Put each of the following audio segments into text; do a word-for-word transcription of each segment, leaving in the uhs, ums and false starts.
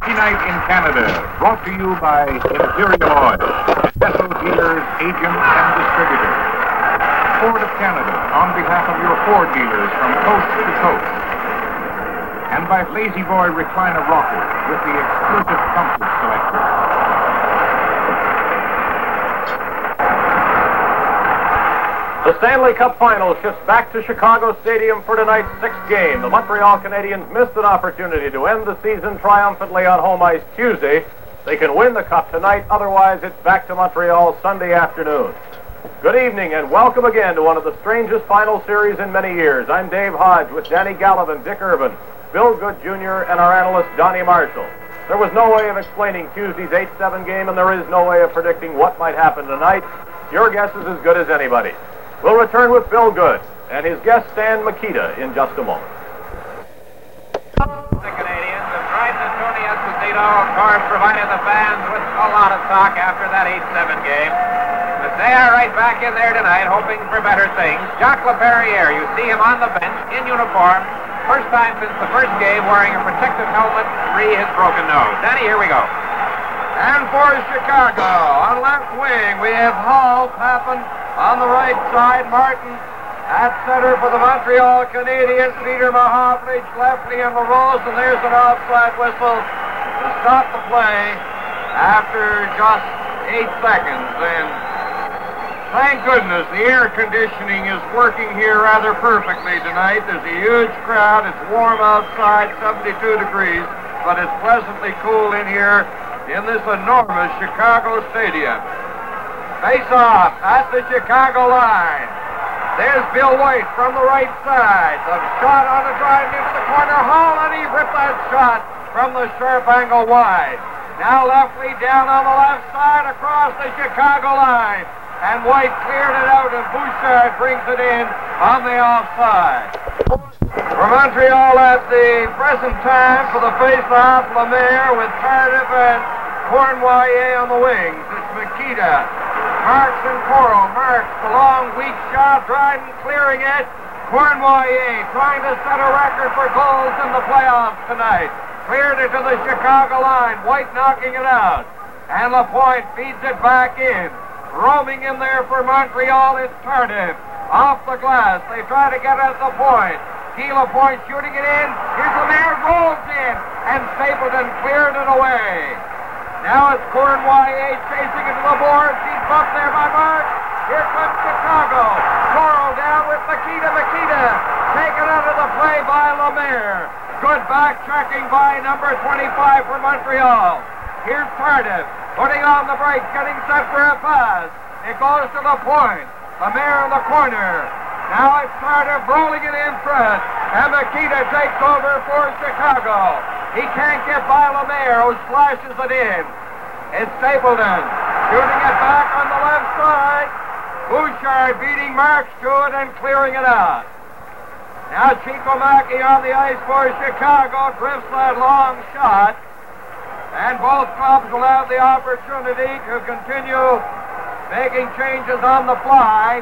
Night in Canada, brought to you by Imperial Oil, Esso dealers, agents, and distributors. Ford of Canada, on behalf of your Ford dealers from coast to coast. And by Lazy Boy recliner rockers with the exclusive comfort selector. The Stanley Cup Final shifts back to Chicago Stadium for tonight's sixth game. The Montreal Canadiens missed an opportunity to end the season triumphantly on home ice Tuesday. They can win the Cup tonight, otherwise it's back to Montreal Sunday afternoon. Good evening and welcome again to one of the strangest final series in many years. I'm Dave Hodge with Danny Gallivan, Dick Irvin, Bill Good Junior, and our analyst Donnie Marshall. There was no way of explaining Tuesday's eight seven game, and there is no way of predicting what might happen tonight. Your guess is as good as anybody. We'll return with Bill Good and his guest Stan Mikita in just a moment. The Canadiens have tried to Tony Esposito, of course, provided the fans with a lot of talk after that eight seven game. But they are right back in there tonight, hoping for better things. Jacques Laperriere, you see him on the bench in uniform. First time since the first game wearing a protective helmet, re his broken nose. Danny, here we go. And for Chicago, on left wing, we have Hall, Pappen. On the right side, Martin. At center for the Montreal Canadiens, Peter Mahovlich, Lefty, and LaRose. And there's an offside whistle to stop the play after just eight seconds. And thank goodness the air conditioning is working here rather perfectly tonight. There's a huge crowd. It's warm outside, seventy-two degrees, but it's pleasantly cool in here in this enormous Chicago stadium. Face off at the Chicago line. There's Bill White from the right side. The shot on the drive into the corner. Hall, and he ripped that shot from the sharp angle wide. Now Lefty down on the left side across the Chicago line. And White cleared it out, and Bouchard brings it in on the offside. For Montreal at the present time for the face-off, Lemaire with Tardif and Cournoyer on the wings. It's Mikita. Marks and Coro. Marks, the long, weak shot. Dryden clearing it. Cournoyer trying to set a record for goals in the playoffs tonight. Cleared it to the Chicago line. White knocking it out. And Lapointe feeds it back in. Roaming in there for Montreal is Tardif. Off the glass. They try to get at the point. Guy Lapointe shooting it in. Here's Lemaire, rolls in. And Stapleton cleared it away. Now it's Cournoyer chasing it to the boards. He's bumped there by Mark. Here comes Chicago. Coro down with Mikita. Mikita taken out of the play by Lemaire. Good back checking by number twenty-five for Montreal. Here's Tardif putting on the brakes, getting set for a pass. It goes to the point. Lemaire in the corner. Now it's Tardif rolling it in front. And Mikita takes over for Chicago. He can't get by Lemaire, who slashes it in. It's Stapleton shooting it back on the left side. Bouchard beating Marks to it and clearing it out. Now Chico Mackey on the ice for Chicago drifts that long shot. And both clubs will have the opportunity to continue making changes on the fly.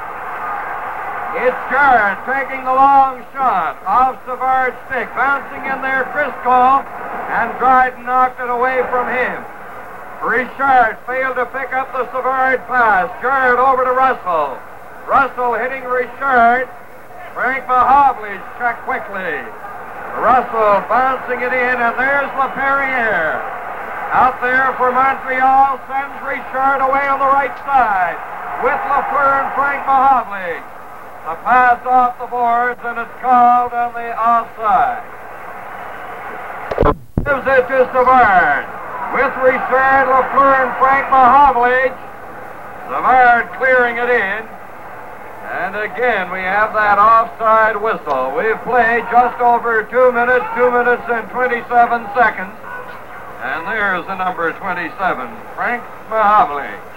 It's Jared taking the long shot off Savard's stick. Bouncing in there, Crisco, and Dryden knocked it away from him. Richard failed to pick up the Savard pass. Jared over to Russell. Russell hitting Richard. Frank Mahovlich checked quickly. Russell bouncing it in, and there's Laperriere. Out there for Montreal, sends Richard away on the right side with Lafleur and Frank Mahovlich. A pass off the boards, and it's called on the offside. Gives it to Savard. With Richard, Lafleur, and Frank Mahovlich. Savard clearing it in. And again, we have that offside whistle. We've played just over two minutes, two minutes and twenty-seven seconds. And there's the number twenty-seven, Frank Mahovlich.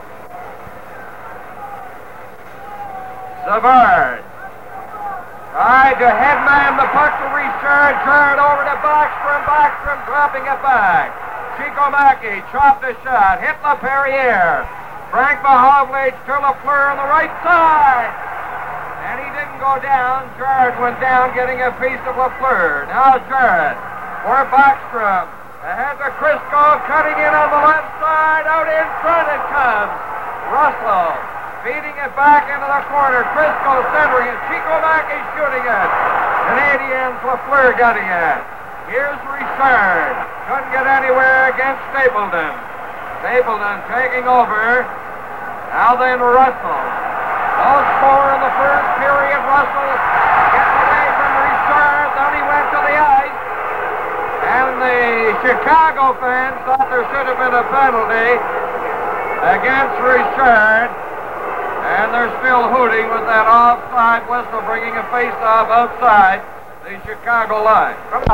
Savard tried to headman the puck to Richard. Turned over to Backstrom. Backstrom dropping it back. Chico Mackey chopped a shot. Hit Laperriere. Frank Mahovlich to Lafleur on the right side. And he didn't go down. Jared went down getting a piece of Lafleur. Now Jared for Backstrom. Ahead to Crisco, cutting in on the left side. Out in front it comes. Russell feeding it back into the corner. Crisco centering it. Chico Mackey shooting it. Canadians, Lafleur getting it. Here's Richard. Couldn't get anywhere against Stapleton. Stapleton taking over. Now then Russell. No score in the first period. Russell getting away from Richard. Then he went to the ice. And the Chicago fans thought there should have been a penalty against Richard. And they're still hooting with that offside whistle, bringing a face-off outside the Chicago line.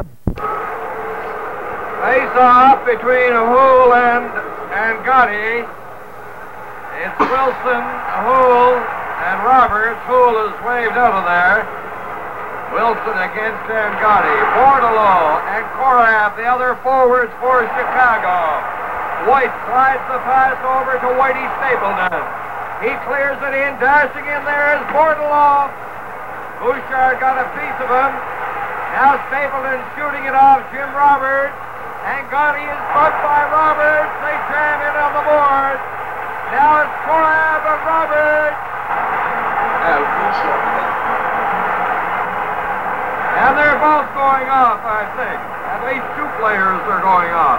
Face-off between Houle and, and Gotti. It's Wilson, Houle, and Roberts. Houle is waved out of there. Wilson against Angotti. Bordelot and Korab, the other forwards for Chicago. White slides the pass over to Whitey Stapleton. He clears it in. Dashing in there is Bordelot. Bouchard got a piece of him. Now Stapleton shooting it off Jim Roberts. Angotti is bucked by Roberts. They jam in on the board. Now it's Korab and Roberts. And they're both going off, I think. At least two players are going off.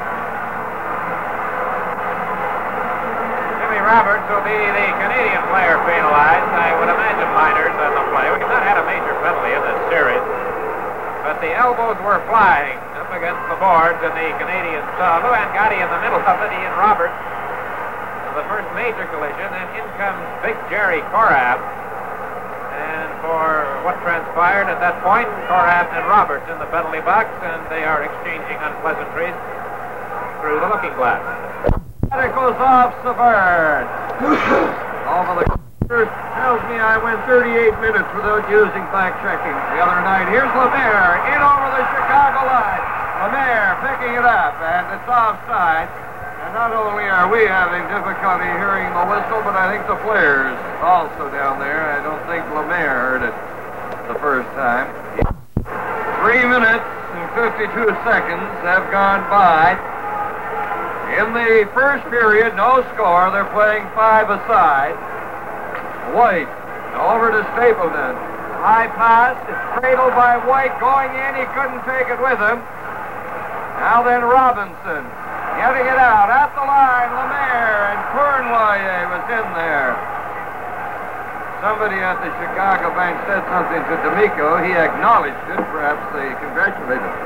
Jimmy Roberts will be the Canadian player penalized. I would imagine minors on the play. We've not had a major penalty in this series. But the elbows were flying up against the boards, and the Canadians saw Lou Angotti in the middle of it. He and Roberts. The first major collision, and in comes Big Jerry Korab. And for what transpired at that point, Korab and Roberts in the penalty box, and they are exchanging unpleasantries through the looking glass. And it goes off Savard. Over the corner tells me I went thirty-eight minutes without using fact checking the other night. Here's Lemaire in over the Chicago line. Lemaire picking it up, and it's offside. And not only are we having difficulty hearing the whistle, but I think the players also down there. I don't think Lemaire heard it the first time. Three minutes and fifty-two seconds have gone by. In the first period, no score. They're playing five aside. White over to Stapleton. High pass. It's cradled by White going in. He couldn't take it with him. Now then Robinson. Getting it out at the line, Lemaire, and Cournoyer was in there. Somebody at the Chicago bench said something to D'Amico. He acknowledged it. Perhaps they congratulated him.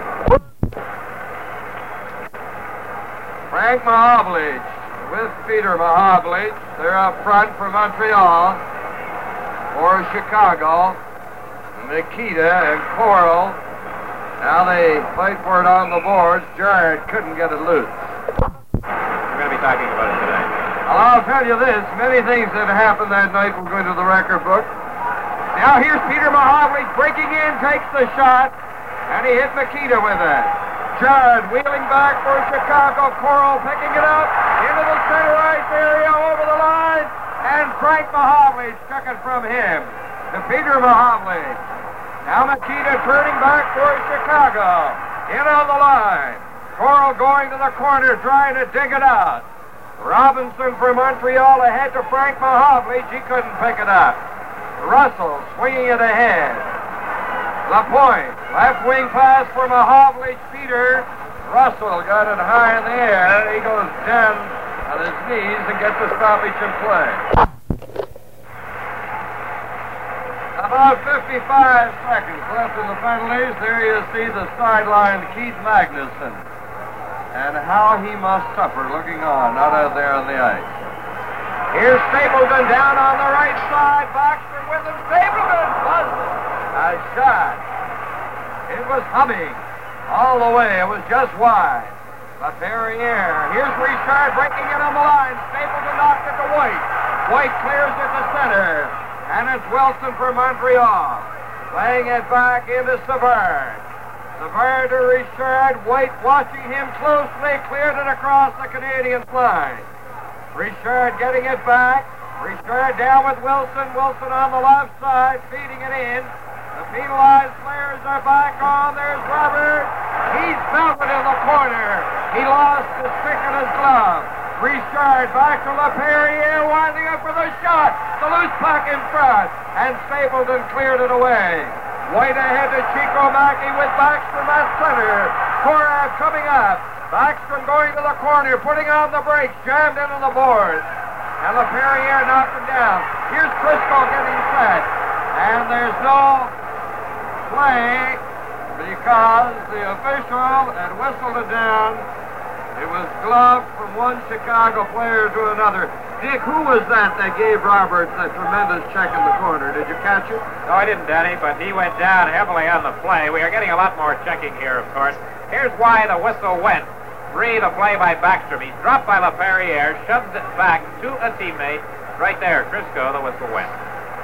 Frank Mahovlich with Peter Mahovlich. They're up front for Montreal. For Chicago, Nikita and Coral. Now they fight for it on the boards. Jared couldn't get it loose. We're going to be talking about it today. Well, I'll tell you this. Many things that happened that night will go into the record book. Now here's Peter Mahovlich breaking in, takes the shot, and he hit Nikita with it. Jared wheeling back for Chicago. Coral picking it up into the center ice area over the line, and Frank Mahovlich took it from him to Peter Mahovlich. Now Nikita turning back for Chicago. In on the line. Coral going to the corner, trying to dig it out. Robinson for Montreal ahead to Frank Mahovlich. He couldn't pick it up. Russell swinging it ahead. Lapointe, left wing pass for Mahovlich. Peter. Russell got it high in the air. He goes down on his knees and gets a stoppage in play. About fifty-five seconds left in the penalties. There you see the sideline Keith Magnuson. And how he must suffer looking on out out there on the ice. Here's Stapleton down on the right side. Baxter with him. Stapleton was a shot. It was humming all the way. It was just wide. But Barriere. Here's Richard breaking in on the line. Stapleton knocked it to White. White clears it to center. And it's Wilson for Montreal. Playing it back into Savard. Savard to Richard. White watching him closely. Cleared it across the Canadian line. Richard getting it back. Richard down with Wilson. Wilson on the left side, feeding it in. The penalized players are back on. There's Robert. He's belted in the corner. He lost his stick and his glove. Richard back to LaPerriere, winding up for the shot. The loose puck in front, and Stapleton cleared it away. White ahead to Chico Mackey with Backstrom at center. Korav coming up. Backstrom going to the corner, putting on the brakes, jammed into the boards. And LaPerriere knocked him down. Here's Crisco getting set. And there's no play because the official had whistled it down. It was gloved from one Chicago player to another. Dick, who was that that gave Roberts that tremendous check in the corner? Did you catch it? No, I didn't, Danny, but he went down heavily on the play. We are getting a lot more checking here, of course. Here's why the whistle went. Three, the play by Backstrom. He's dropped by LaPerriere, shoves it back to a teammate. Right there, Crisco, the whistle went.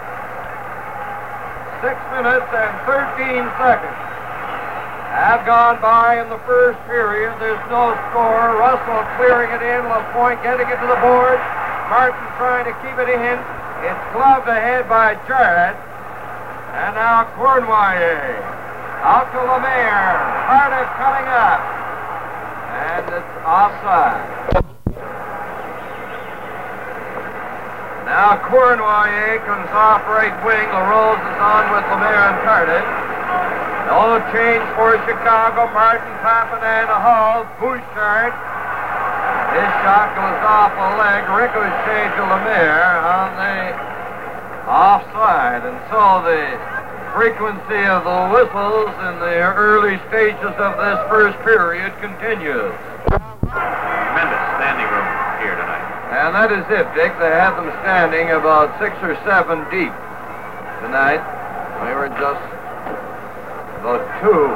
Six minutes and thirteen seconds have gone by in the first period. There's no score. Russell clearing it in. LaPointe getting it to the board. Martin trying to keep it in. It's gloved ahead by Jarrett. And now Cournoyer. Out to Lemaire. Cardiff coming up. And it's offside. Now Cournoyer comes off right wing. LaRose is on with Lemaire and Cardiff. No change for Chicago. Martin, Papanen, Hall, Bouchard. His shot goes off a leg. Ricochet to Lemaire on the offside. And so the frequency of the whistles in the early stages of this first period continues. Tremendous standing room here tonight. And that is it, Dick. They had them standing about six or seven deep tonight. We were just about two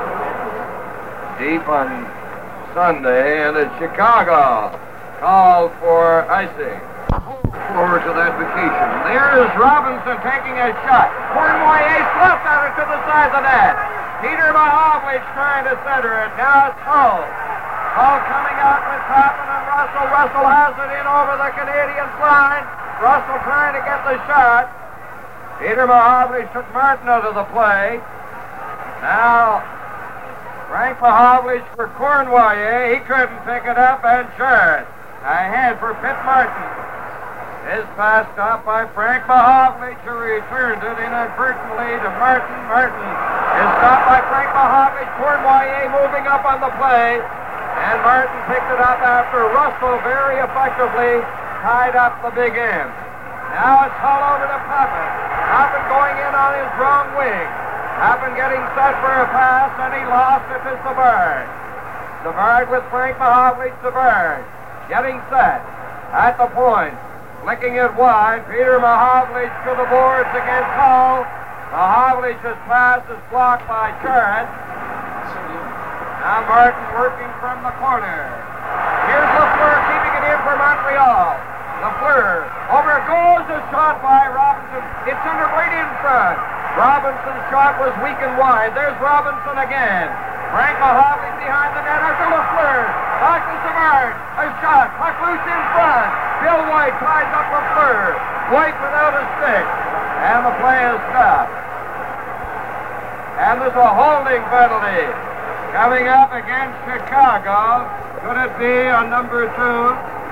deep on Sunday, and it's Chicago called for icing. Forward to that vacation. There is Robinson taking a shot. Cournoyer slipped at it to the side of the net. Peter Mahovlich trying to center it. Now it's Hull. Hull coming out with Toppin and Russell. Russell has it in over the Canadians line. Russell trying to get the shot. Peter Mahovlich took Martin out of the play. Now, Frank Mahovlich for Cournoyer. He couldn't pick it up, and Jarrett ahead for Pitt Martin. Is passed off by Frank Mahovlich, who returned it inadvertently to Martin. Martin is stopped by Frank Mahovlich. Cournoyer moving up on the play, and Martin picked it up after Russell very effectively tied up the big end. Now it's Hull over to Pappen. Pappen going in on his wrong wing. Pappen getting set for a pass, and he lost it to Savard. Savard with Frank Mahovlich. Savard getting set at the point. Flicking it wide. Peter Mahovlich to the boards against Hull. Mahovlich's pass is blocked by Jarrett. Now Martin working from the corner. Here's Lafleur keeping it in for Montreal. Lafleur. Over goes the shot by Robinson. It's under right in front. Robinson's shot was weak and wide. There's Robinson again. Frank Mahovlich behind the net. After Lafleur. Back to Savard. A shot. Puck loose in front. Bill White ties up Lafleur. White without a stick. And the play is stopped. And there's a holding penalty coming up against Chicago. Could it be on number two?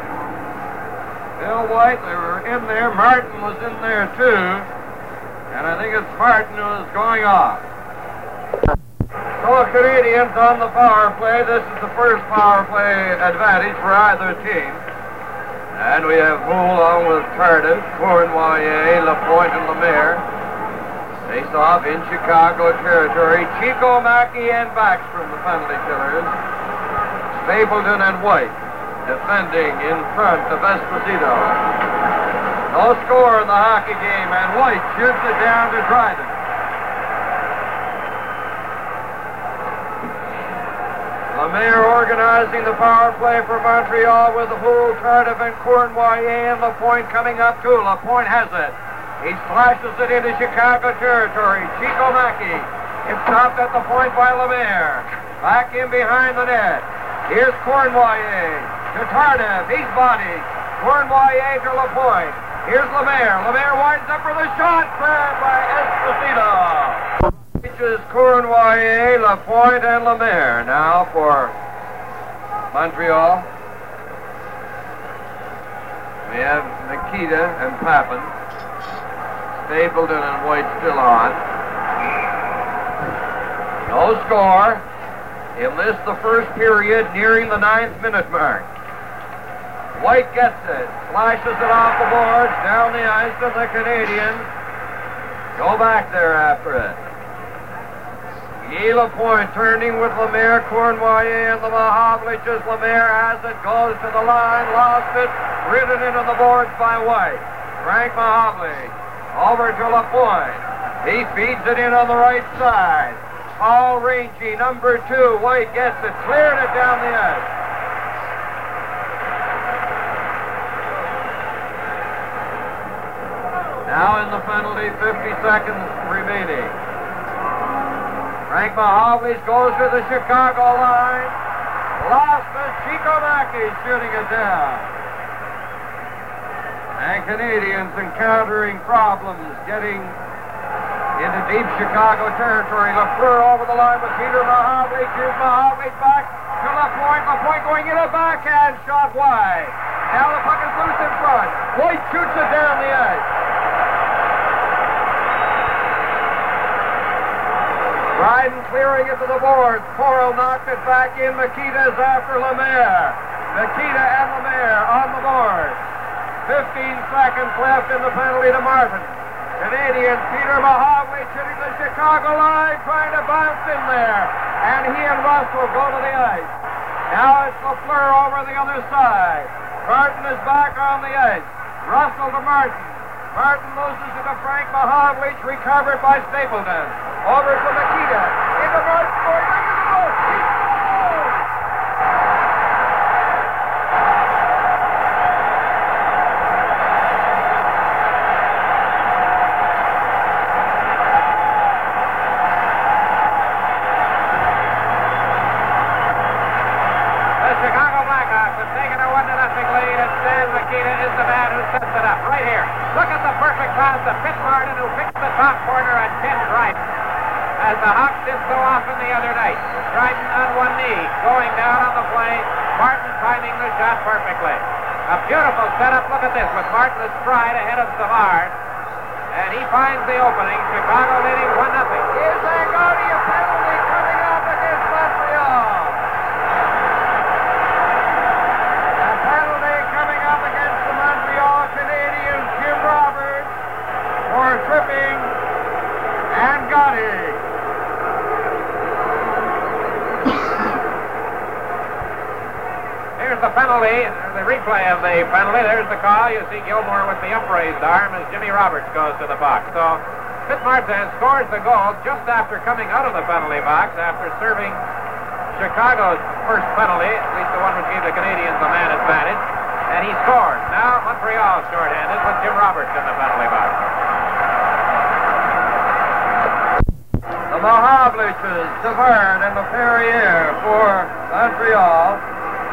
Bill White, they were in there. Martin was in there too. And I think it's Martin who is going off. So the Canadians on the power play. This is the first power play advantage for either team. And we have Hull along with Cardiff, Cournoyer, LaPointe, and Lemaire. Face off in Chicago territory. Chico Mackey and Backstrom, the penalty killers. Stapleton and White defending in front of Esposito. No score in the hockey game, and White shoots it down to Dryden. Lemaire organizing the power play for Montreal with Hull, Cardiff, and Cournoyer, and LaPointe coming up too. LaPointe has it. He slashes it into Chicago territory. Chico Mackey. It's stopped at the point by Lemaire. Back in behind the net. Here's Cournoyer to Cardiff. He's bodied. Cournoyer to LaPointe. Here's Lemaire. Lemaire winds up for the shot. Grabbed by Esposito. Reaches Cournoyer, LaPointe, and Lemaire. Now for Montreal. We have Nikita and Papin. Stapleton and White still on. No score. He'll miss the first period, nearing the ninth minute mark. White gets it, flashes it off the boards, down the ice to the Canadians. Go back there after it. Guy Lapointe turning with Lemaire, Cournoyer, and the Mahavliches. Lemaire has it, goes to the line, lost it, ridden into the boards by White. Frank Mahavlich over to Lapointe. He feeds it in on the right side. Paul Rangy, number two. White gets it, cleared it down the ice. Now in the penalty, fifty seconds remaining. Frank Mahavlich goes to the Chicago line. Lost it, Chico Mackey shooting it down. And Canadians encountering problems getting into deep Chicago territory. Lafleur over the line with Peter Mahavlich. Here's Mahavlich back to Lapointe. Lapointe going in a backhand shot wide. Now the puck is loose in front. White shoots it down the ice. Dryden clearing it to the boards. Coral knocked it back in. Makita's after Lemaire. Makita and Lemaire on the board. fifteen seconds left in the penalty to Martin. Canadian Peter Mahavlich hitting the Chicago line, trying to bounce in there. And he and Russell go to the ice. Now it's Lafleur over the other side. Martin is back on the ice. Russell to Martin. Martin loses it to Frank Mahavlich, recovered by Stapleton. Over to Makita. Into Martin. Boy, look at the goal. He scores! The Chicago Blackhawks have taken a one to nothing lead, and Stan Makita is the man who sets it up right here. Look at the perfect pass to Pitt Martin, who picks the top corner and Ken Dryden, as the Hawks did so often the other night. Dryden on one knee, going down on the play. Martin timing the shot perfectly. A beautiful setup. Look at this, with Martin astride ahead of Savard. And he finds the opening. Chicago leading one nothing. Is there going to be a penalty coming up against Montreal? A penalty coming up against the Montreal Canadiens. Jim Roberts for tripping and Gotti. Here's the penalty, the replay of the penalty. There's the call. You see Gilmore with the upraised arm as Jimmy Roberts goes to the box. So Pitt Martin scores the goal just after coming out of the penalty box, after serving Chicago's first penalty, at least the one which gave the Canadians the man advantage. And he scores. Now Montreal shorthanded with Jim Roberts in the penalty box. The Mahavliches, Savard, and the Perrier for Montreal.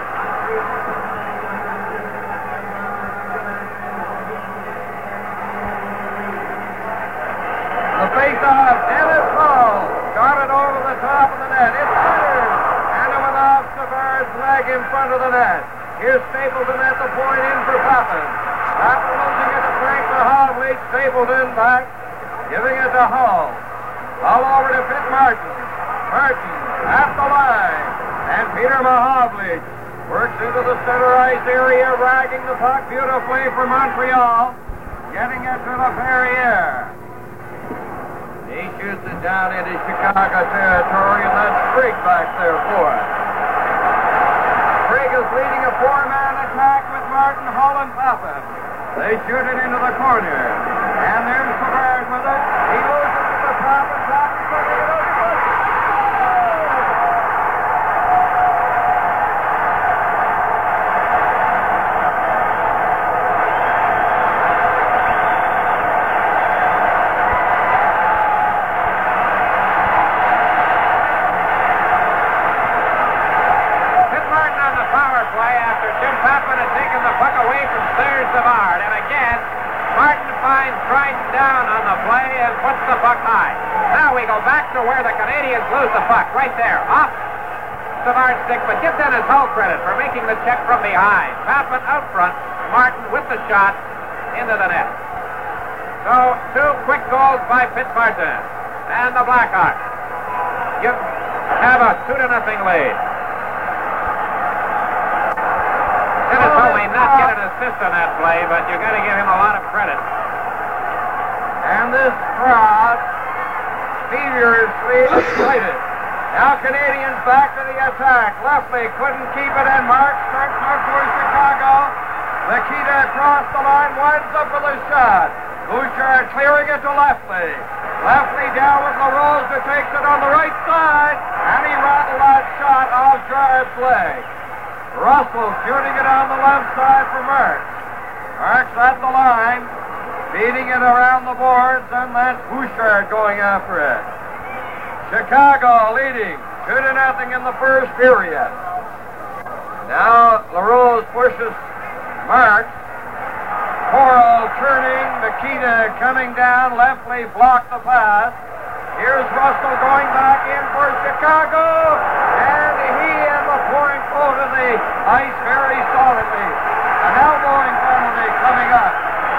The face-off, Dennis Hall got it over the top of the net. It's centered, and it went off Savard's leg in front of the net. Here's Stapleton at the point in for Papin. Papin losing it to Frank Mahavlich. Stapleton back, giving it to Hall. Hall over to Pitt Martin. Martin at the line, and Peter Mahavlich works into the center ice area, ragging the puck beautifully for Montreal, getting it to the Perrier. He shoots it down into Chicago territory, and that's Sprigg back there for it. Sprigg is leading a four-man attack with Martin, Hull, and Papin. They shoot it into the corner, and there's Savard with it. He loses it to the top, and Papin putting it over. Savard, and again, Martin finds Dryden down on the play and puts the puck high. Now we go back to where the Canadians lose the puck, right there, off Savard's stick, but give Dennis Hull credit for making the check from behind. Papin out front, Martin with the shot into the net. So, two quick goals by Pitt Martin. And the Blackhawks give, have a two to nothing lead. Dennis Hull may not get an assist on that play, but you've got to give him a lot of credit. And this crowd feverishly excited. Now Canadians back to the attack. Leftley couldn't keep it, and Mark starts out towards Chicago. Makita across the line, winds up with a shot. Bouchard clearing it to Leftley. Leftley down with LaRose, who takes it on the right side, and he rattled that shot off Jarrett's leg. Russell shooting it on the left side for Marks. Marks at the line, beating it around the boards, and that's Bouchard going after it. Chicago leading two to nothing in the first period. Now LaRose pushes Marks. Corral turning, Makita coming down, Leftley blocked the pass. Here's Russell going back in for Chicago, and he and the pouring flow to the ice very solidly. An elbowing penalty coming up.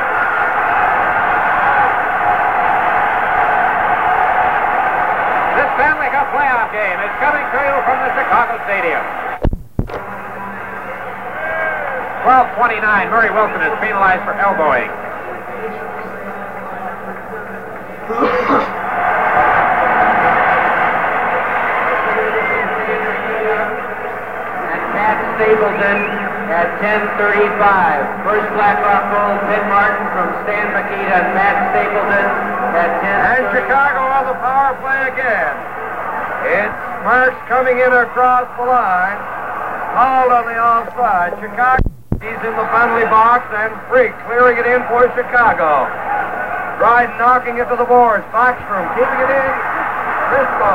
This Stanley Cup playoff game is coming to you from the Chicago Stadium. twelve twenty-nine, Murray Wilson is penalized for elbowing. And Pat Stapleton at ten thirty-five. First Blackhawk goal, Pitt Martin from Stan Makita and Pat Stapleton at ten thirty-five. And Chicago on the power play again. It's Marks coming in across the line. Called on the offside. Chicago, he's in the penalty box, and Freak clearing it in for Chicago. Dryden knocking it to the boards. Backstrom keeping it in. Briscoe.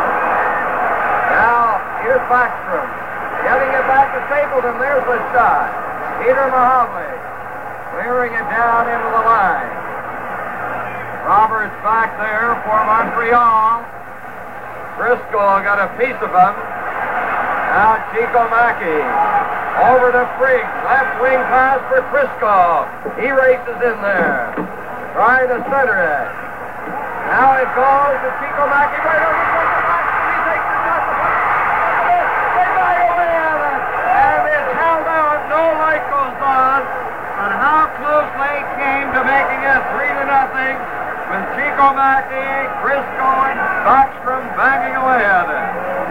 Now, here's Backstrom. Getting it back to Stapleton. There's the shot. Peter Mahovely clearing it down into the line. Roberts back there for Montreal. Briscoe got a piece of him. Now Chico Mackey. Over to Freak. Left wing pass for Crisco. He races in there. Trying to center it. Now it goes to Chico Mackey. Right over to the box. He takes the shot. They got away at it. And it's held out. No light goes on. But how close they came to making it three to nothing with Chico Mackey, Crisco, and Backstrom banging away at it.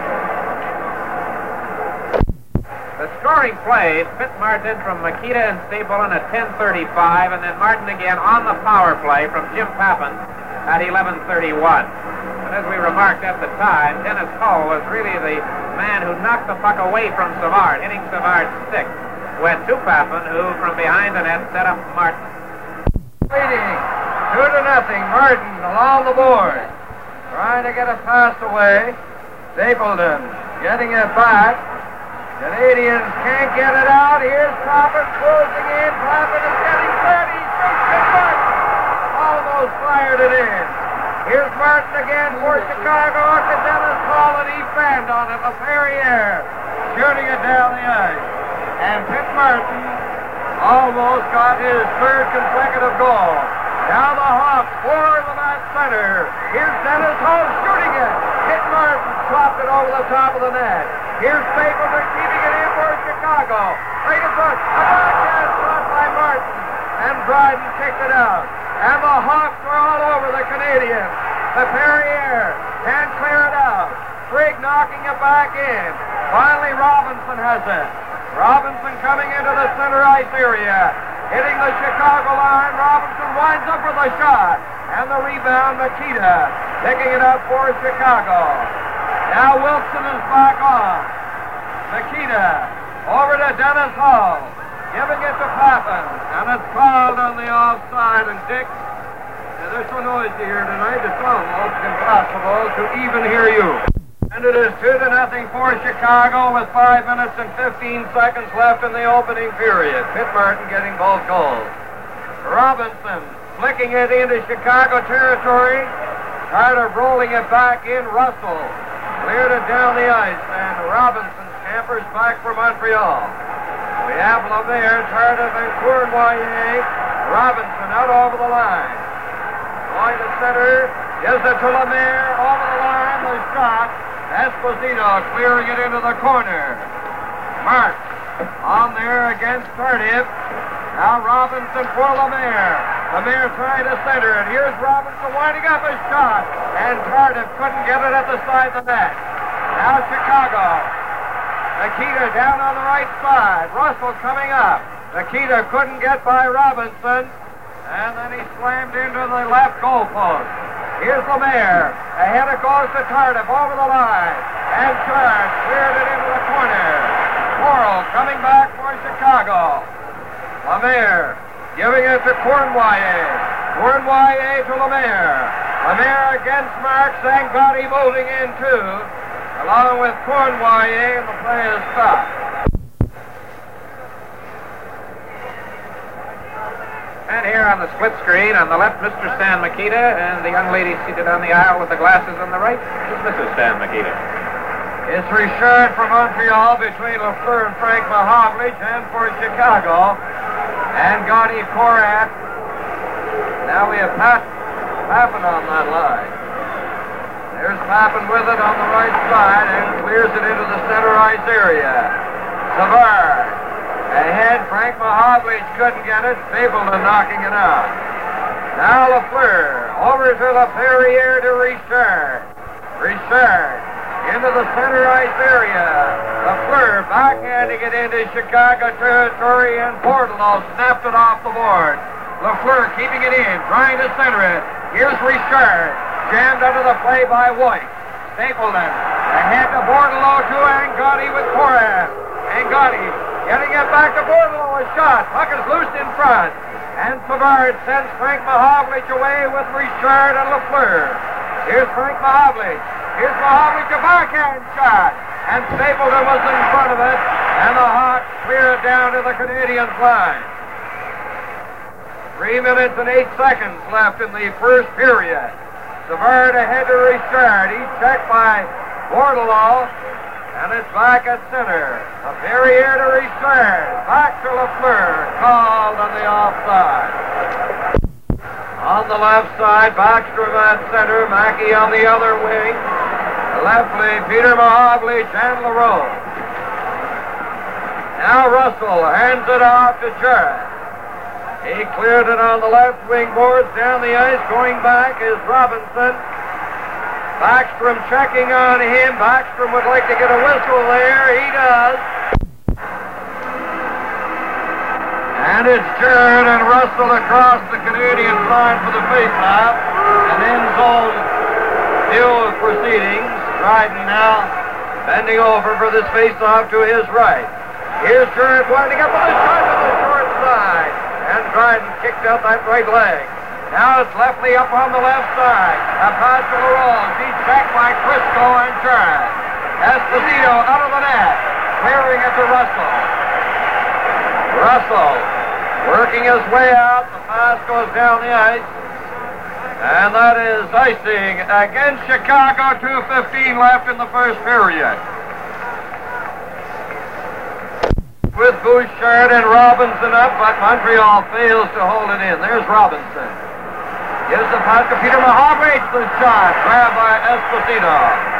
The scoring plays, Pitt Martin from Makita and Stapleton at ten thirty-five, and then Martin again on the power play from Jim Papin at eleven thirty-one. And as we remarked at the time, Dennis Hull was really the man who knocked the puck away from Savard, hitting Savard's stick. Went to Papin, who from behind the net set up Martin. Leading two to nothing. Martin along the board, trying to get a pass away. Stapleton getting it back. Canadians can't get it out. Here's Papin closing in. Papin is getting set. He shoots it. Martin almost fired it in. Here's Martin again for Chicago. To Dennis Hull, and he fanned on it. LaPerriere shooting it down the ice. And Pitt Martin almost got his third consecutive goal. Now the Hawks for the net center. Here's Dennis Hull shooting it. Pitt Martin dropped it over the top of the net. Here's Stapleton keeping it in for Chicago. Right in front. A backhand shot by Martin. And Dryden kicked it out. And the Hawks are all over the Canadians. LaPerriere can't clear it out. Frigg knocking it back in. Finally Robinson has it. Robinson coming into the center ice area. Hitting the Chicago line. Robinson winds up with a shot. And the rebound, Makita picking it up for Chicago. Now Wilson is back on. Makita over to Dennis Hull. Giving it to Papin. And it's called on the offside. And Dick, yeah, there's so noisy here tonight, it's almost impossible to even hear you. And it is two to nothing for Chicago with five minutes and fifteen seconds left in the opening period. Pitt Martin getting both goals. Robinson flicking it into Chicago territory. Tired of rolling it back in. Russell cleared it down the ice, and Robinson scampers back for Montreal. We have Lemaire, Tardif, and Cournoyer. Robinson out over the line. Going to center, gives it to Lemaire, over the line, the shot. Esposito clearing it into the corner. Marks on there against Tardif. Now Robinson for Lemaire. Lemaire trying to center it. Here's Robinson winding up his shot. And Tardif couldn't get it at the side of the net. Now Chicago. Nikita down on the right side. Russell coming up. Nikita couldn't get by Robinson. And then he slammed into the left goal post. Here's Lemaire. Ahead it goes to Tardif over the line. And Charles cleared it into the corner. Morrill coming back for Chicago. Lemaire giving it to Cournoyer. Cournoyer to Lemaire. Lemaire against Marks. and Gotti moving in too, along with Cournoyer, and the play is stopped. And here on the split screen, on the left, Mister Stan Mikita, and the young lady seated on the aisle with the glasses on the right is Missus Stan Mikita. It's Richard for Montreal between Lafleur and Frank Mahovlich, and for Chicago, and Gotti Korat. Now we have Pat Pappen on that line. There's Pappen with it on the right side and clears it into the center ice area. Savard. Ahead, Frank Mahovlich couldn't get it. Stapleton knocking it out. Now Lafleur. Over to LaPerriere to Richard. Richard into the center ice area. Lafleur backhanding it into Chicago territory, and Bordelot snapped it off the board. Lafleur keeping it in, trying to center it. Here's Richard. Jammed under the play by White. Stapleton. Ahead to Bordelot to Angotti with Korat. Angotti getting it back to Bordelot. A shot. Puck is loose in front. And Savard sends Frank Mahovlich away with Richard and Lafleur. Here's Frank Mahovlich. Here's Mahovlich, a backhand shot. And Stapleton was in front of it. And the Hawks clear it down to the Canadiens line. Three minutes and eight seconds left in the first period. Savard ahead to Richard. He's checked by Bordelot. And it's back at center. LaPerriere to Richard. Back to Lafleur. Called on the offside. On the left side, Backstrom at center. Mackey on the other wing. Leftly, Peter Mahovlich and LaRose. Now Russell hands it off to Jarrett. He cleared it on the left wing boards. Down the ice, going back is Robinson. Backstrom checking on him. Backstrom would like to get a whistle there. He does. And it's Jarrett and Russell across the Canadian line for the faceoff. An end zone deal with proceedings. Dryden now bending over for this faceoff to his right. Here's Jarrett winding up with a shot to the short side. And Dryden kicked out that right leg. Now it's Leftley up on the left side. A pass to LaRose. He's checked by Crisco and Jarrett. Esposito out of the net. Clearing it to Russell. Russell working his way out. The pass goes down the ice. And that is icing against Chicago. two fifteen left in the first period. With Bouchard and Robinson up, but Montreal fails to hold it in. There's Robinson. Gives the pass to Peter Mahovlich. The shot grabbed by Esposito.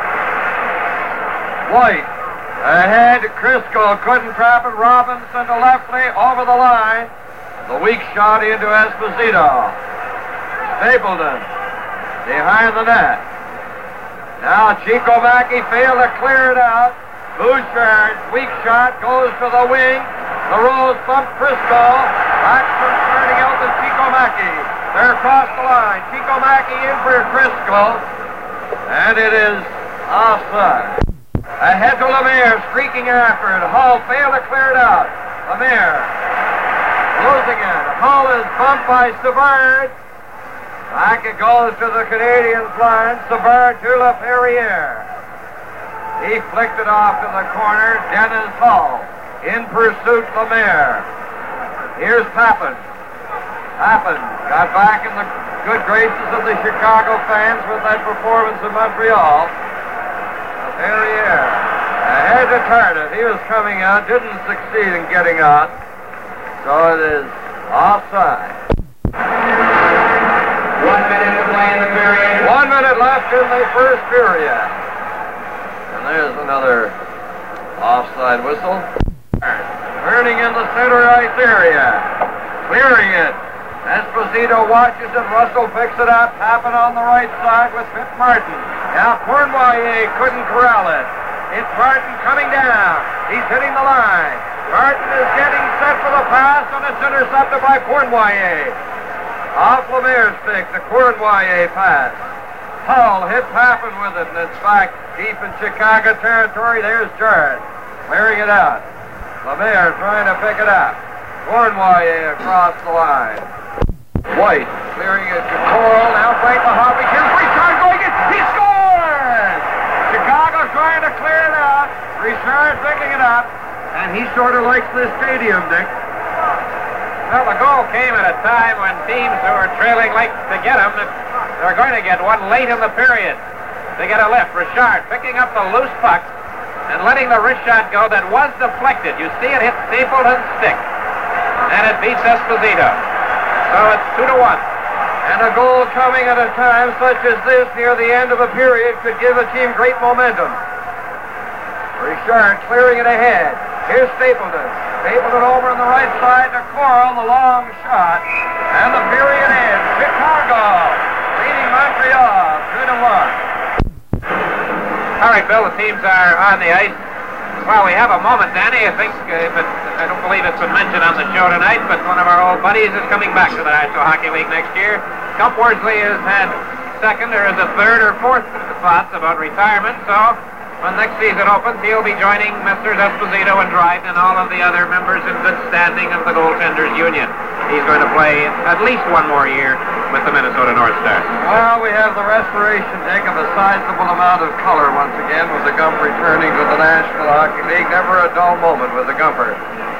White ahead. Crisco couldn't trap it. Robinson to Leftley over the line. The weak shot into Esposito. Stapleton behind the net. Now Chico Mackey failed to clear it out. Bouchard's weak shot goes to the wing. LaRose bumped Crisco. Backstrom starting out with Chico Mackey. They're across the line. Chico Mackey in for Crisco. And it is offside. Ahead to Lemaire, streaking after it. Hull failed to clear it out. Lemaire losing it. Hull is bumped by Savard. Back it goes to the Canadiens line. Savard to LaPerriere. He flicked it off to the corner. Dennis Hull in pursuit. Lemaire. Here's Pappen. Pappen got back in the good graces of the Chicago fans with that performance in Montreal. Perrier. Ahead to Tardif. He was coming out, didn't succeed in getting out. So it is offside. One minute to play in the period. One minute left in the first period. And there's another offside whistle. Turning in the center ice area. Clearing it. Esposito watches it. Russell picks it up. Pappen on the right side with Pitt Martin. Now Cournoyer couldn't corral it. It's Martin coming down. He's hitting the line. Martin is getting set for the pass, and it's intercepted by Cournoyer. Off Lemaire's stick, the Cournoyer pass. Hull hit Pappen with it, and it's back deep in Chicago territory. There's Jarrett clearing it out. Lemaire trying to pick it up. Cournoyer across the line. White clearing it to Coral. Now Frank Mahovlich. Here's Richard going in. He scores! Chicago trying to clear it out. Richard picking it up. And he sort of likes this stadium, Dick. Well, the goal came at a time when teams who are trailing like to get them, they're going to get one late in the period. They get a lift. Richard picking up the loose puck and letting the wrist shot go that was deflected. You see it hit Stapleton's stick. And it beats Esposito. So it's two to one. And a goal coming at a time such as this near the end of a period could give a team great momentum. Richard clearing it ahead. Here's Stapleton. Stapleton over on the right side to Coral, the long shot. And the period ends. Chicago leading Montreal two to one. All right, Bill, the teams are on the ice. Well, we have a moment, Danny. I think, uh, but I don't believe it's been mentioned on the show tonight, but one of our old buddies is coming back to the National Hockey League next year. Cump Worsley has had second or is a third or fourth thoughts about retirement, so when next season opens, he'll be joining Messrs Esposito and Dryden and all of the other members in good standing of the Goaltenders Union. He's going to play at least one more year with the Minnesota North Stars. Well, we have the restoration, Dick, of a sizable amount of color once again with the Gump returning to the National Hockey League. Never a dull moment with the Gumper.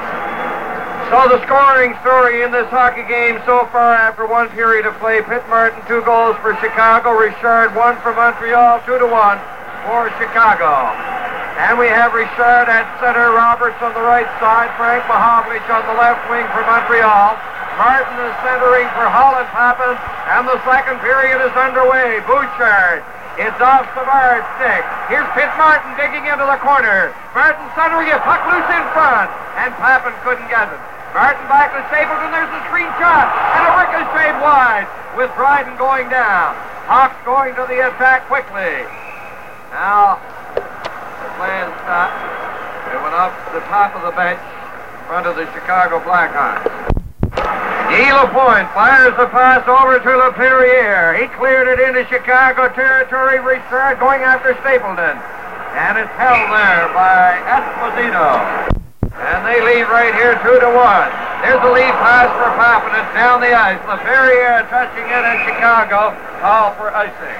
So the scoring story in this hockey game so far after one period of play, Pitt Martin, two goals for Chicago. Richard, one for Montreal, two to one for Chicago. And we have Richard at center, Roberts on the right side, Frank Mahovlich on the left wing for Montreal. Martin is centering for Hull and Pappen, and the second period is underway. Bouchard, it's off Savard's stick. Here's Pitt Martin digging into the corner. Martin centering it, puck loose in front, and Pappen couldn't get it. Martin back to Stapleton, there's a screen shot, and a ricochet wide with Dryden going down. Hawks going to the attack quickly. Now, the plan stopped. It went up the top of the bench in front of the Chicago Blackhawks. Guy Lapointe fires the pass over to LaPerriere. He cleared it into Chicago territory. Richard going after Stapleton. And it's held there by Esposito. And they lead right here two to one. There's the lead pass for Pappen. It's down the ice. LaPerriere touching it in Chicago. Call for icing.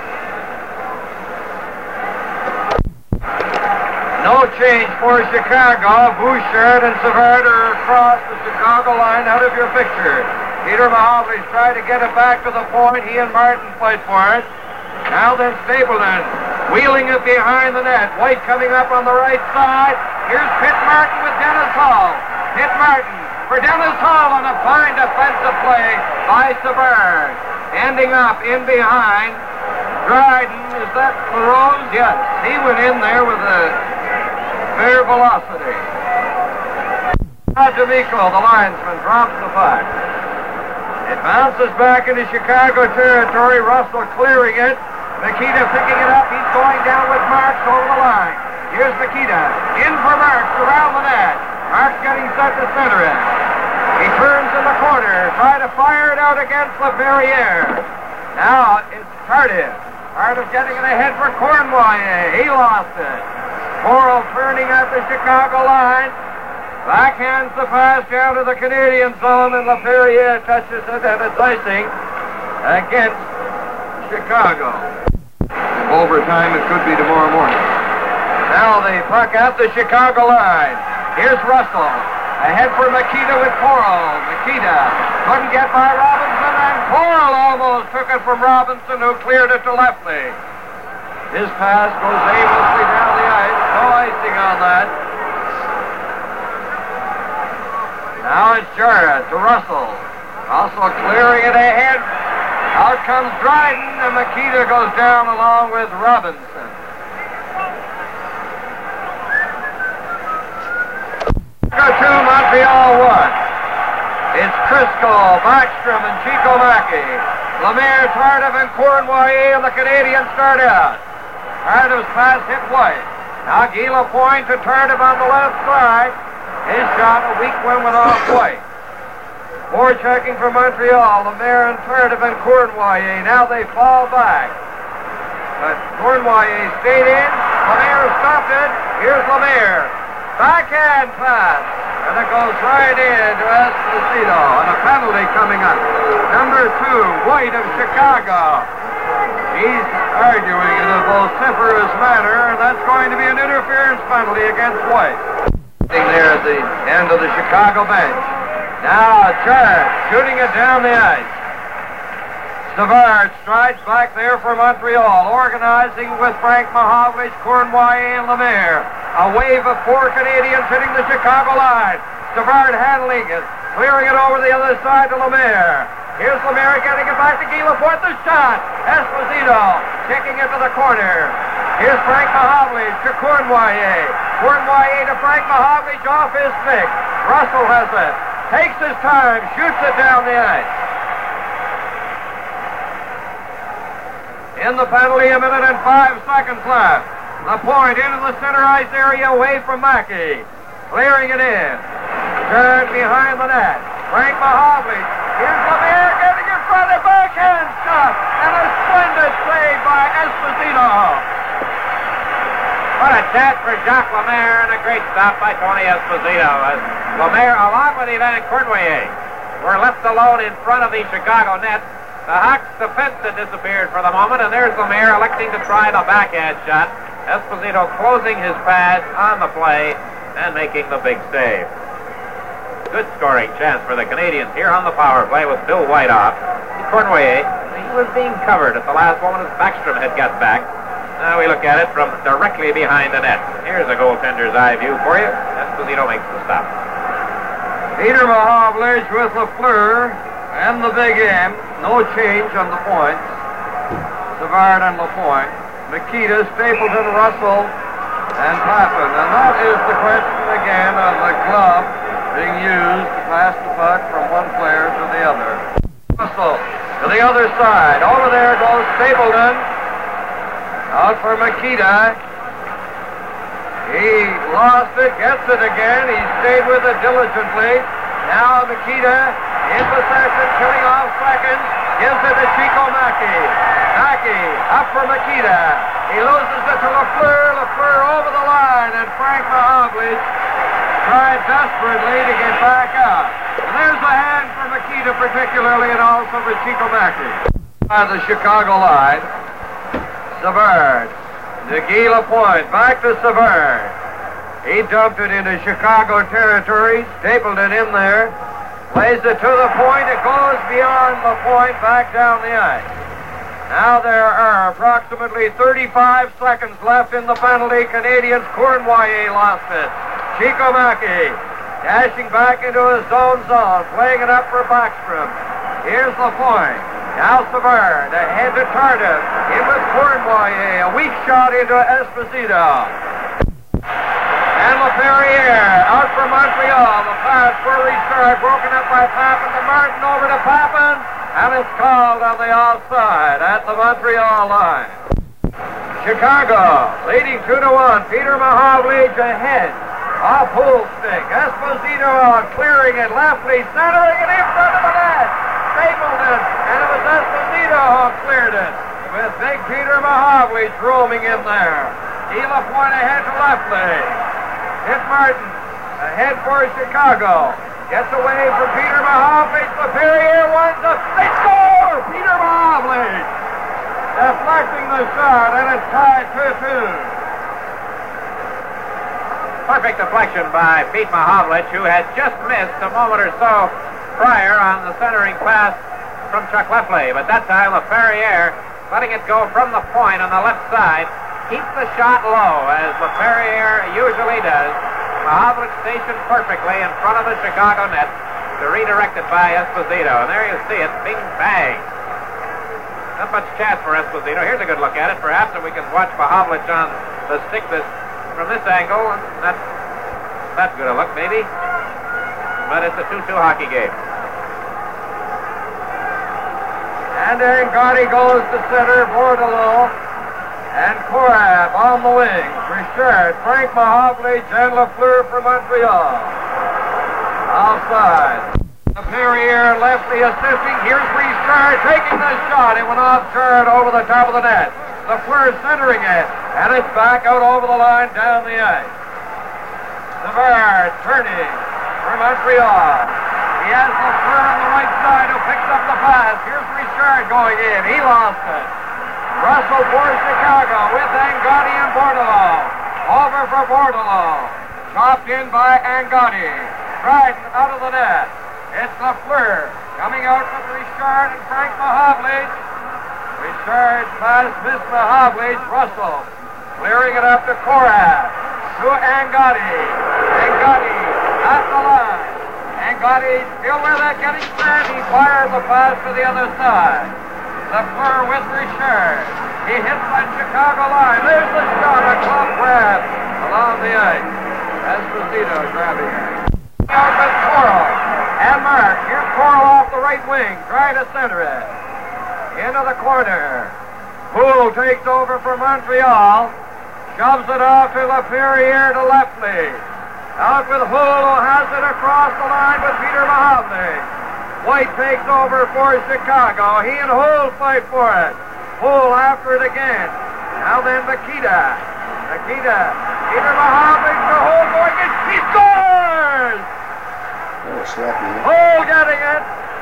No change for Chicago. Bouchard and Savard are across the Chicago line out of your picture. Peter Mahovlich tried to get it back to the point. He and Martin fight for it. Now then Stapleton wheeling it behind the net. White coming up on the right side. Here's Pitt Martin with Dennis Hull. Pitt Martin for Dennis Hull on a fine defensive play by Savard. Ending up in behind. Dryden, is that LaRose? Yes. He went in there with a fair velocity. D'Amico, the linesman, drops the puck. It bounces back into Chicago territory. Russell clearing it. Makita picking it up. He's going down with Marks over the line. Here's Makita. In for Marks around the net. Marks getting set to center it. He turns in the corner. Try to fire it out against LaPerriere. Now it's Tardif. Tardif getting it ahead for Cournoyer. He lost it. Coral turning at the Chicago line. Backhands the pass down to the Canadian zone, and LaPerriere touches it, and it's icing against Chicago. Overtime, it could be tomorrow morning. Now the puck at the Chicago line. Here's Russell. Ahead for Makita with Coral. Makita couldn't get by Robinson, and Coral almost took it from Robinson, who cleared it to Lefty. His pass goes aimlessly down the icing on that. Now it's Jarrett to Russell. Russell clearing it ahead. Out comes Dryden, and Makita goes down along with Robinson. two, Montreal one. It's Crisco, Backstrom, and Chico Mackey. Lemaire, Tardif, and Cournoyer, and the Canadians start out. Tardif's pass hit White. Now Guy Lapointe to Tardif on the left side. His shot, a weak one went off White. More checking for Montreal. Lemaire and Tardif and Cournoyer. Now they fall back. But Cournoyer stayed in. Lemaire stopped it. Here's Lemaire. Backhand pass. And it goes right in to Esposito. And a penalty coming up. Number two, White of Chicago. He's arguing in a vociferous manner, and that's going to be an interference penalty against White. There at the end of the Chicago bench. Now Chad shooting it down the ice. Savard strides back there for Montreal, organizing with Frank Mahovlich, Cournoyer, and Lemaire. A wave of four Canadians hitting the Chicago line. Savard handling it, clearing it over the other side to Lemaire. Here's Lemaire getting it back to Guy Lapointe. The shot. Esposito kicking it to the corner. Here's Frank Mahovlich to Cournoyer. Cournoyer to Frank Mahovlich off his stick. Russell has it. Takes his time, shoots it down the ice. In the penalty, a minute and five seconds left. Lapointe into the center ice area away from Mackey. Clearing it in. Turned behind the net. Frank Mahovlich. Here's Lemaire getting in front of backhand shot. And a splendid save by Esposito. What a chance for Jacques Lemaire and a great stop by Tony Esposito. As Lemaire, along with Yvan Cournoyer, were left alone in front of the Chicago net. The Hawks' defense had disappeared for the moment, and there's Lemaire electing to try the backhand shot. Esposito closing his pad on the play and making the big save. Good scoring chance for the Canadians here on the power play with Bill White off. Cournoyer, he was being covered at the last moment as Backstrom had got back. Now we look at it from directly behind the net. Here's a goaltender's eye view for you. Esposito makes the stop. Peter Mahovlich with Lafleur and the big M. No change on the points. Savard and Lapointe. Makita, Stapleton, Russell, and Pappen. And that is the question again of the glove being used to pass the puck from one player to the other. Russell to the other side. Over there goes Stapleton. Out for Makita. He lost it, gets it again. He stayed with it diligently. Now Makita in possession, turning off seconds. Gives it to Chico Mackey. Mackey up for Makita. He loses it to Lafleur. Lafleur over the line, and Frank Mahovlich tried desperately to get back out. And there's a hand for Makita particularly, and also for Chico Mackey. By the Chicago line. Savard to Guy Lapointe, back to Savard. He dumped it into Chicago territory. Stapleton in there. Plays it to the point. It goes beyond the point, back down the ice. Now there are approximately thirty-five seconds left in the penalty. Canadians, Cournoyer lost it. Chico Mackey dashing back into his zone zone, playing it up for Backstrom. Here's Lapointe. Now Savard, ahead to Tardif. In with Cournoyer. A weak shot into Esposito. And LaPerriere out for Montreal. The pass for a restart, broken up by Pappen to Martin, over to Pappen. And it's called on the offside at the Montreal line. Chicago leading two to one. Peter Mahovlich ahead. Off Hull's stick. Esposito out, clearing it leftly, centering it in front of the net. Stapleton, and it was Esposito who cleared it, with big Peter Mahovlich roaming in there. Guy Lapointe ahead to leftly. Hit Martin, ahead for Chicago. Gets away from Peter Mahovlich. LaPerriere wants to they score! Peter Mahovlich deflecting the shot, and it's tied two two. Perfect deflection by Pete Mahovlich, who had just missed a moment or so prior on the centering pass from Chuck Lefley. But that time, LaPerriere letting it go from the point on the left side. keep the shot low, as LaPerriere usually does. Mahovlich stationed perfectly in front of the Chicago net to redirect it by Esposito. And there you see it, bing, bang. Not much chance for Esposito. Here's a good look at it. Perhaps if we can watch Mahovlich on the stick this, from this angle, not that good a look, maybe. But it's a two two hockey game. And Angotti goes to center, Bordeleau, and Korab on the wings. Richard, Frank Mahovlich, and Lafleur for Montreal. Outside. LaPerriere lefty assisting. Here's Richard taking the shot. It went off guard over the top of the net. Lafleur centering it, and it's back out over the line down the ice. Savard turning for Montreal. He has Lafleur on the right side who picks up the pass. Here's Richard going in. He lost it. Russell for Chicago with Angotti and Bordeleau. Over for Bordeleau. Chopped in by Angotti. Dryden out of the net. It's Lafleur coming out with Richard and Frank Mahovlich. Richard pass missed Mahovlich. Russell clearing it up to Korab. To Angotti. Angotti at the line. Angotti still with it, getting set. He fired the pass to the other side. Lafleur with Richard. He hits that Chicago line. There's the shot. A glove grab along the ice. Esposito grabbing it. Out with Coral. And Mark. Here's Coral off the right wing. Trying to center it. Into the corner. Poole takes over for Montreal. Shoves it off to LaPerriere to lefty. Out with Hull, who has it across the line with Peter Mahovlich. White takes over for Chicago. He and Hull fight for it. Hull after it again. Now then Makita. Makita. Peter Mahovlich to Hull going in. He scores! Oh, sloppy. Hull getting it.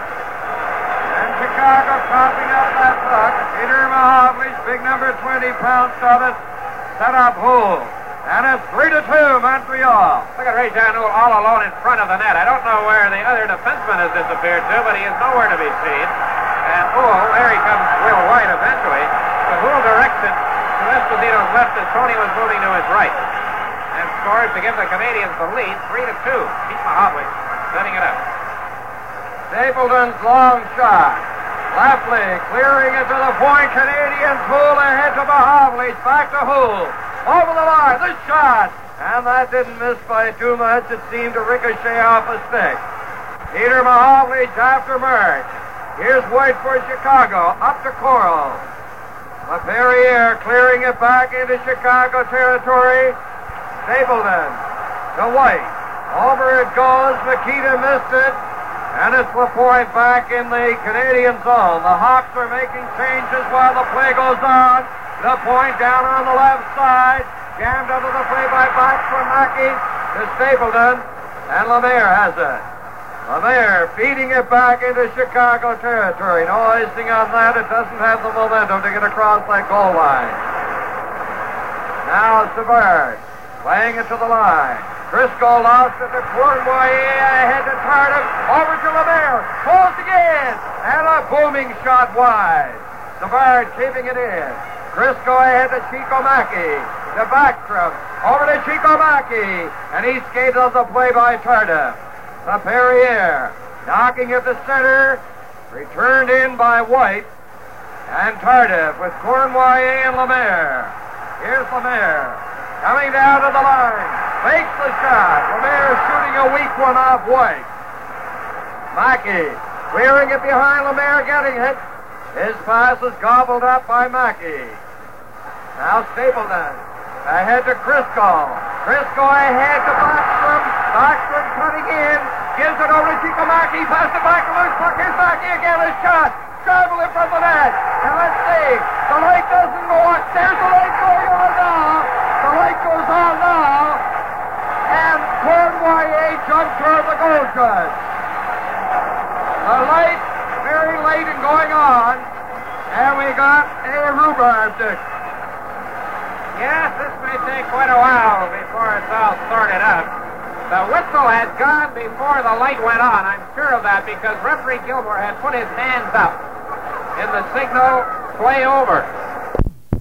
And Chicago coughing up that puck. Peter Mahovlich, big number twenty, pounced on it. Set up Hull. And it's three to two, Montreal. Look at Ray John Hull all alone in front of the net. I don't know where the other defenseman has disappeared to, but he is nowhere to be seen. And Hull, there he comes Will White eventually. But Hull directs it to Esposito's left as Tony was moving to his right. And scores to give the Canadians the lead, three to two. Pete Mahovlich setting it up. Stapleton's long shot. Lafley clearing it to the point. Canadian pull ahead to Mahovlich. Back to Hull. Over the line, the shot! And that didn't miss by too much. It seemed to ricochet off a stick. Peter Mahovlich after Mark. Here's White for Chicago. Up to Coral. LaPerriere clearing it back into Chicago territory. Stapleton to White. Over it goes. Makita missed it. And it's Lapointe back in the Canadian zone. The Hawks are making changes while the play goes on. Lapointe down on the left side. Jammed under the play by back from Mackey to Stapleton. And Lemaire has it. Lemaire feeding it back into Chicago territory. No icing on that. It doesn't have the momentum to get across that goal line. Now Savard playing it to the line. Crisco lost it to Cournoyer. Ahead to Tardif. Over to Lemaire. Pulls again. And a booming shot wide. Savard keeping it in. Crisco ahead to Chico Mackey. To Backstrom. Over to Chico Mackey. And he skated on the play by Tardif. LaPerriere knocking at the center. Returned in by White. And Tardif with Cournoyer and Lemaire. Here's Lemaire. Coming down to the line. Fakes the shot. Lemaire shooting a weak one off White. Mackey clearing it behind Lemaire, getting hit. His pass is gobbled up by Mackey. Now Stapleton ahead to Crisco. Crisco ahead to Backstrom. Backstrom cutting in. Gives it over to Chico Mackey. Pass it back to loose puck. Here's Mackey again. A shot. Travel in front of the net. And let's see. The light doesn't go on. There's the light going on now. The light goes on now. And Cournoyer jumps toward the goal judge. The light very late in going on. And we got a rhubarb dish. Yes, this may take quite a while before it's all sorted out. The whistle had gone before the light went on. I'm sure of that because referee Gilmore had put his hands up in the signal, play over.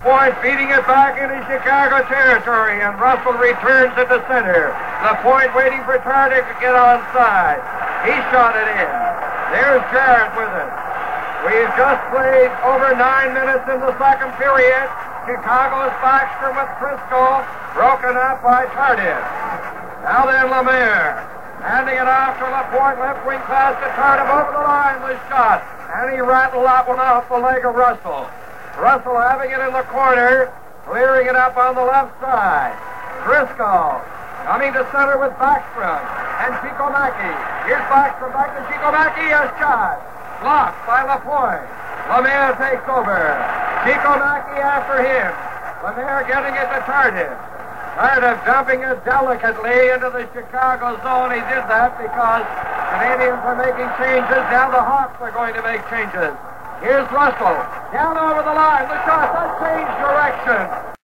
LaPointe feeding it back into Chicago territory, and Russell returns it to center. LaPointe waiting for Tardick to get onside. He shot it in. There's Jarrett with it. We've just played over nine minutes in the second period. Chicago's Backstrom with Crisco, broken up by Tardif. Now then, Lemaire, handing it off to LaPointe, left wing pass to Tardif, over the line, the shot, and he rattled that one off the leg of Russell. Russell having it in the corner, clearing it up on the left side. Crisco coming to center with Backstrom and Chico Mackey. Here's Backstrom back to Chico Mackey, a shot. Blocked by LaPointe. Lemaire takes over. Chico Mackey after him. Lemaire getting it to Tardif. Tardif dumping it delicately into the Chicago zone. He did that because Canadians are making changes. Now the Hawks are going to make changes. Here's Russell. Down over the line. The shot. That changed direction.